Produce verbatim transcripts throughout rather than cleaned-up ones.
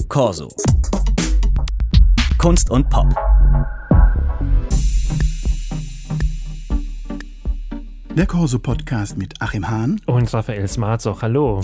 Corso. Kunst und Pop. Der Corso-Podcast mit Achim Hahn und Raphael Smarzoch. Hallo.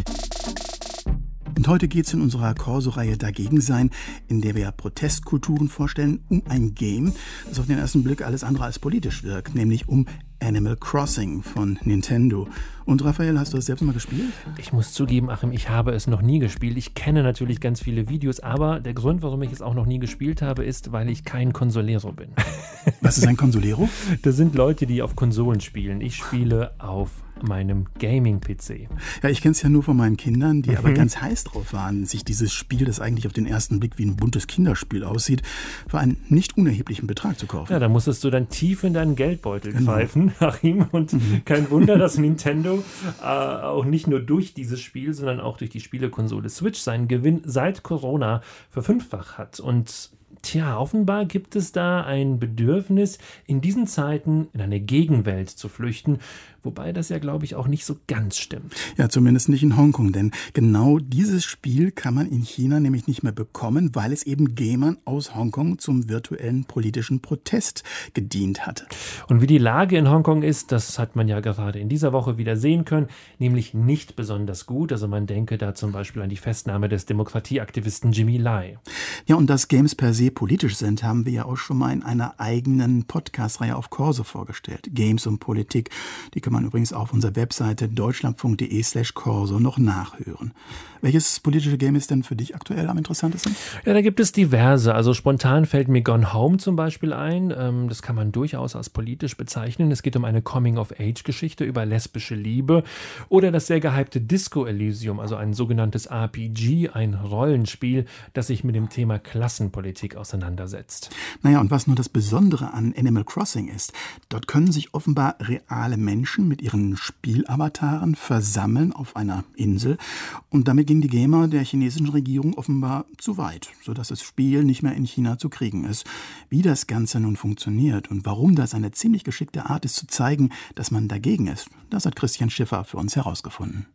Und heute geht es in unserer Corso-Reihe Dagegen sein, in der wir Protestkulturen vorstellen, um ein Game, das auf den ersten Blick alles andere als politisch wirkt, nämlich um Animal Crossing von Nintendo. Und Raphael, hast du das selbst mal gespielt? Ich muss zugeben, Achim, ich habe es noch nie gespielt. Ich kenne natürlich ganz viele Videos, aber der Grund, warum ich es auch noch nie gespielt habe, ist, weil ich kein Consolero bin. Was ist ein Consolero? Das sind Leute, die auf Konsolen spielen. Ich spiele auf meinem Gaming-P C. Ja, ich kenne es ja nur von meinen Kindern, die mhm. aber ganz heiß drauf waren, sich dieses Spiel, das eigentlich auf den ersten Blick wie ein buntes Kinderspiel aussieht, für einen nicht unerheblichen Betrag zu kaufen. Ja, da musstest du dann tief in deinen Geldbeutel genau. greifen, Achim. Und mhm. kein Wunder, dass Nintendo äh, auch nicht nur durch dieses Spiel, sondern auch durch die Spielekonsole Switch seinen Gewinn seit Corona verfünffacht hat. Und tja, offenbar gibt es da ein Bedürfnis, in diesen Zeiten in eine Gegenwelt zu flüchten, wobei das ja, glaube ich, auch nicht so ganz stimmt. Ja, zumindest nicht in Hongkong, denn genau dieses Spiel kann man in China nämlich nicht mehr bekommen, weil es eben Gamern aus Hongkong zum virtuellen politischen Protest gedient hatte. Und wie die Lage in Hongkong ist, das hat man ja gerade in dieser Woche wieder sehen können, nämlich nicht besonders gut. Also man denke da zum Beispiel an die Festnahme des Demokratieaktivisten Jimmy Lai. Ja, und dass Games per se politisch sind, haben wir ja auch schon mal in einer eigenen Podcast-Reihe auf Corso vorgestellt. Games und Politik, die kann man übrigens auf unserer Webseite deutschland.de slash Corso noch nachhören. Welches politische Game ist denn für dich aktuell am interessantesten? Ja, da gibt es diverse. Also spontan fällt mir Gone Home zum Beispiel ein. Das kann man durchaus als politisch bezeichnen. Es geht um eine Coming-of-Age-Geschichte über lesbische Liebe. Oder das sehr gehypte Disco Elysium, also ein sogenanntes R P G, ein Rollenspiel, das sich mit dem Thema Klassenpolitik auseinandersetzt. Naja, und was nur das Besondere an Animal Crossing ist, dort können sich offenbar reale Menschen mit ihren Spielavataren versammeln auf einer Insel. Und damit gingen die Gamer der chinesischen Regierung offenbar zu weit, sodass das Spiel nicht mehr in China zu kriegen ist. Wie das Ganze nun funktioniert und warum das eine ziemlich geschickte Art ist zu zeigen, dass man dagegen ist, das hat Christian Schiffer für uns herausgefunden.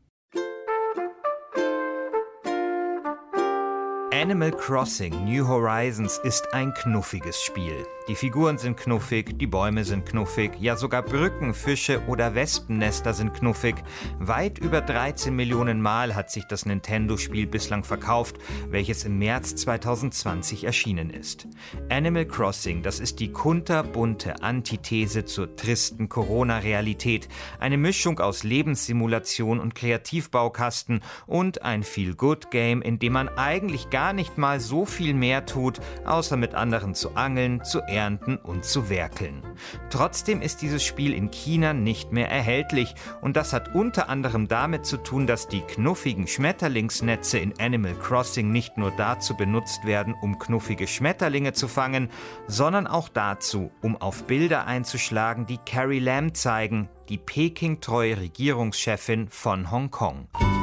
Animal Crossing New Horizons ist ein knuffiges Spiel. Die Figuren sind knuffig, die Bäume sind knuffig, ja sogar Brücken, Fische oder Wespennester sind knuffig. Weit über dreizehn Millionen Mal hat sich das Nintendo-Spiel bislang verkauft, welches im März zweitausendzwanzig erschienen ist. Animal Crossing, das ist die kunterbunte Antithese zur tristen Corona-Realität. Eine Mischung aus Lebenssimulation und Kreativbaukasten und ein Feel-Good-Game, in dem man eigentlich gar nicht mal so viel mehr tut, außer mit anderen zu angeln, zu ernten und zu werkeln. Trotzdem ist dieses Spiel in China nicht mehr erhältlich und das hat unter anderem damit zu tun, dass die knuffigen Schmetterlingsnetze in Animal Crossing nicht nur dazu benutzt werden, um knuffige Schmetterlinge zu fangen, sondern auch dazu, um auf Bilder einzuschlagen, die Carrie Lam zeigen, die Peking-treue Regierungschefin von Hongkong.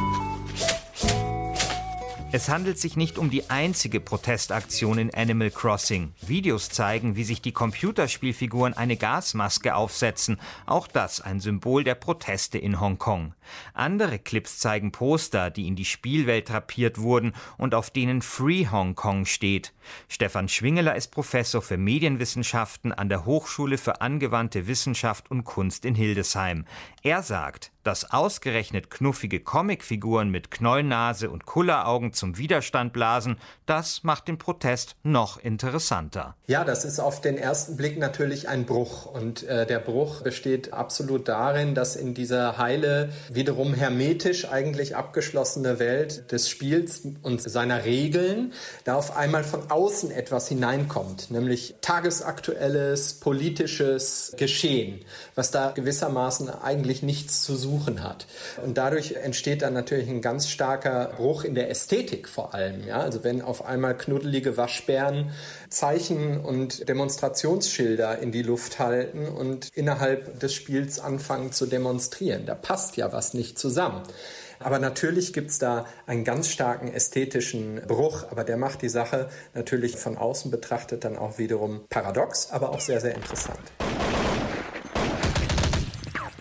Es handelt sich nicht um die einzige Protestaktion in Animal Crossing. Videos zeigen, wie sich die Computerspielfiguren eine Gasmaske aufsetzen. Auch das ein Symbol der Proteste in Hongkong. Andere Clips zeigen Poster, die in die Spielwelt drapiert wurden und auf denen Free Hong Kong steht. Stefan Schwingeler ist Professor für Medienwissenschaften an der Hochschule für angewandte Wissenschaft und Kunst in Hildesheim. Er sagt, dass ausgerechnet knuffige Comicfiguren mit Knollnase und Kulleraugen zum Widerstand blasen, das macht den Protest noch interessanter. Ja, das ist auf den ersten Blick natürlich ein Bruch. Und äh, der Bruch besteht absolut darin, dass in dieser heile, wiederum hermetisch eigentlich abgeschlossene Welt des Spiels und seiner Regeln da auf einmal von außen etwas hineinkommt, nämlich tagesaktuelles politisches Geschehen, was da gewissermaßen eigentlich nichts zu suchen hat. Und dadurch entsteht dann natürlich ein ganz starker Bruch in der Ästhetik vor allem. Ja? Also wenn auf einmal knuddelige Waschbären Zeichen und Demonstrationsschilder in die Luft halten und innerhalb des Spiels anfangen zu demonstrieren. Da passt ja was nicht zusammen. Aber natürlich gibt es da einen ganz starken ästhetischen Bruch, aber der macht die Sache natürlich von außen betrachtet dann auch wiederum paradox, aber auch sehr, sehr interessant.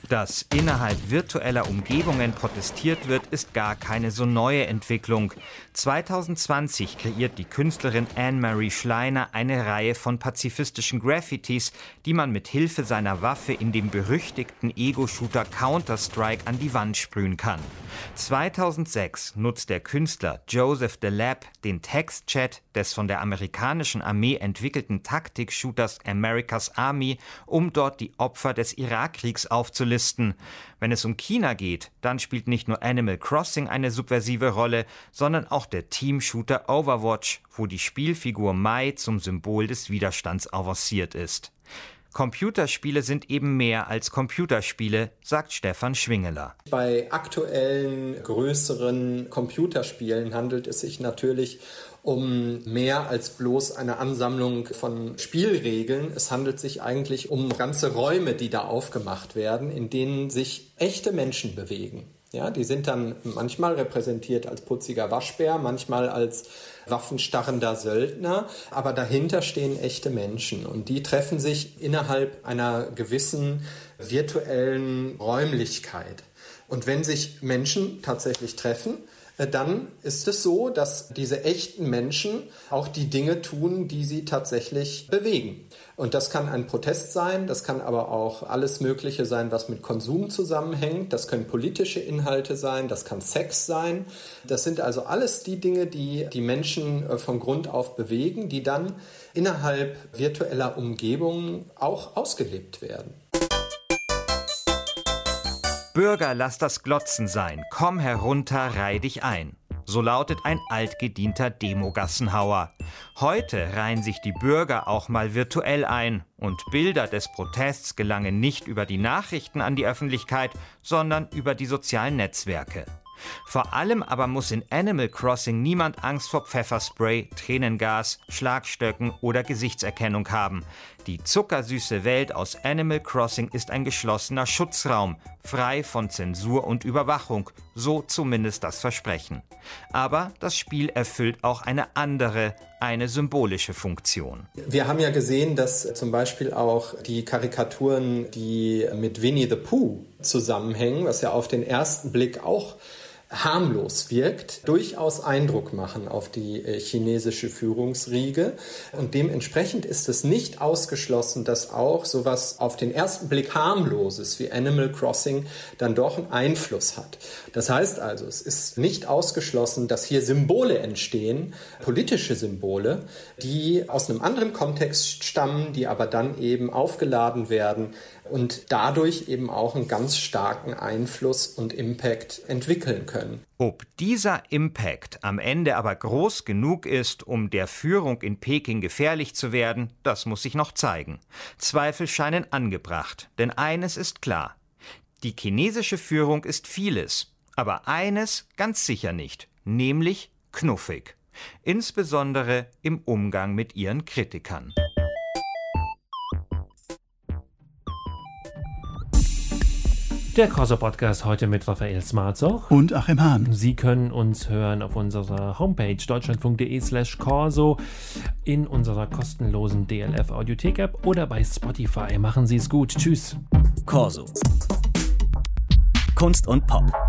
Dass innerhalb virtueller Umgebungen protestiert wird, ist gar keine so neue Entwicklung. zwanzig zwanzig kreiert die Künstlerin Anne-Marie Schleiner eine Reihe von pazifistischen Graffitis, die man mit Hilfe seiner Waffe in dem berüchtigten Ego-Shooter Counter-Strike an die Wand sprühen kann. zweitausendsechs nutzt der Künstler Joseph DeLab den Textchat des von der amerikanischen Armee entwickelten Taktik-Shooters America's Army, um dort die Opfer des Irakkriegs aufzulisten. Wenn es um China geht, dann spielt nicht nur Animal Crossing eine subversive Rolle, sondern auch der Team-Shooter Overwatch, wo die Spielfigur Mai zum Symbol des Widerstands avanciert ist. Computerspiele sind eben mehr als Computerspiele, sagt Stefan Schwingeler. Bei aktuellen, größeren Computerspielen handelt es sich natürlich um mehr als bloß eine Ansammlung von Spielregeln. Es handelt sich eigentlich um ganze Räume, die da aufgemacht werden, in denen sich echte Menschen bewegen. Ja, die sind dann manchmal repräsentiert als putziger Waschbär, manchmal als waffenstarrender Söldner, aber dahinter stehen echte Menschen und die treffen sich innerhalb einer gewissen virtuellen Räumlichkeit. Und wenn sich Menschen tatsächlich treffen, dann ist es so, dass diese echten Menschen auch die Dinge tun, die sie tatsächlich bewegen. Und das kann ein Protest sein, das kann aber auch alles Mögliche sein, was mit Konsum zusammenhängt. Das können politische Inhalte sein, das kann Sex sein. Das sind also alles die Dinge, die die Menschen von Grund auf bewegen, die dann innerhalb virtueller Umgebungen auch ausgelebt werden. Bürger, lass das Glotzen sein, komm herunter, reih dich ein. So lautet ein altgedienter Demogassenhauer. Heute reihen sich die Bürger auch mal virtuell ein und Bilder des Protests gelangen nicht über die Nachrichten an die Öffentlichkeit, sondern über die sozialen Netzwerke. Vor allem aber muss in Animal Crossing niemand Angst vor Pfefferspray, Tränengas, Schlagstöcken oder Gesichtserkennung haben. Die zuckersüße Welt aus Animal Crossing ist ein geschlossener Schutzraum, frei von Zensur und Überwachung, so zumindest das Versprechen. Aber das Spiel erfüllt auch eine andere, eine symbolische Funktion. Wir haben ja gesehen, dass zum Beispiel auch die Karikaturen, die mit Winnie the Pooh zusammenhängen, was ja auf den ersten Blick auch harmlos wirkt, durchaus Eindruck machen auf die chinesische Führungsriege. Und dementsprechend ist es nicht ausgeschlossen, dass auch sowas auf den ersten Blick harmloses wie Animal Crossing dann doch einen Einfluss hat. Das heißt also, es ist nicht ausgeschlossen, dass hier Symbole entstehen, politische Symbole, die aus einem anderen Kontext stammen, die aber dann eben aufgeladen werden und dadurch eben auch einen ganz starken Einfluss und Impact entwickeln können. Ob dieser Impact am Ende aber groß genug ist, um der Führung in Peking gefährlich zu werden, das muss sich noch zeigen. Zweifel scheinen angebracht, denn eines ist klar: Die chinesische Führung ist vieles, aber eines ganz sicher nicht, nämlich knuffig. Insbesondere im Umgang mit ihren Kritikern. Der Corso-Podcast heute mit Raphael Smarzoch und Achim Hahn. Sie können uns hören auf unserer Homepage deutschlandfunk.de slash Corso, in unserer kostenlosen D L F-Audiothek-App oder bei Spotify. Machen Sie es gut. Tschüss. Corso. Kunst und Pop.